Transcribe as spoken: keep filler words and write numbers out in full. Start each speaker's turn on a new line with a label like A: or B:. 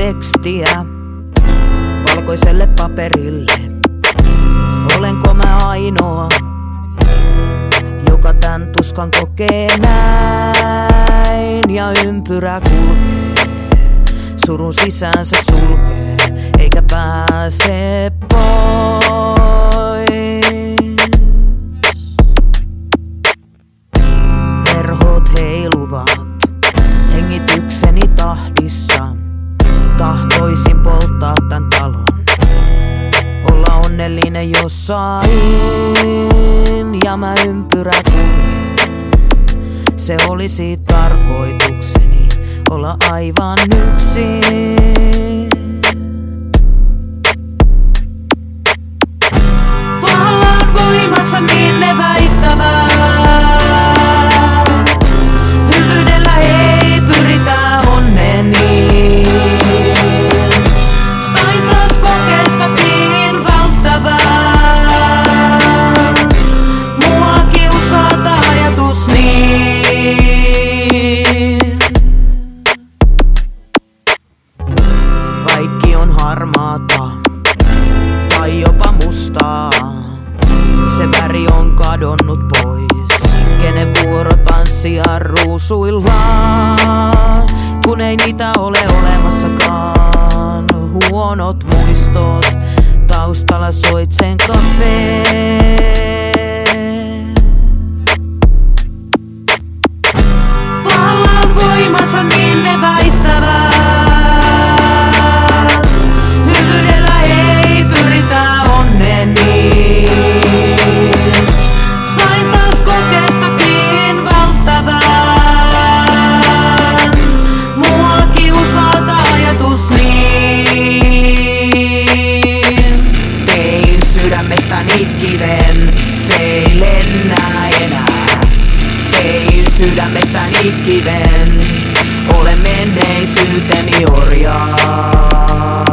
A: tekstiä valkoiselle paperille. Olenko mä ainoa, joka tän tuskan kokee näin? Ja ympyrä kulkee, surun sisään se sulkee, eikä pääse pois. Verhot heiluvat hengitykseni tahdissa. Tahtoisin polttaa tän talon, olla onnellinen jossain, ja mä ympyrä kuljen. Se olisi tarkoitukseni, olla aivan yksin. Pahalla on voimansa, niin ne väittävät. Hyvyydellä ei pyritä onneni. Sain taas kokeestakin välttävää. Mua kiusaa tää ajatus niin. Kaikki on harmaata tai jopa mustaa. Se väri on kadonnut pois. Kenen vuoro tanssia ruusuillaan, kun ei niitä ole olemassakaan. Huonot muistot, taustalla soitsen kafee. Pahalla on voimansa, niin ne väittävät. Hyvyydellä ei pyritä onneni. Sain taas kokeestakin välttävän. Mua kiusaa tää ajatus niin. Tein sydämestäni kiven, se ei lennä enää. Tein sydämestäni kiven, olen menneisyyteni orjaa.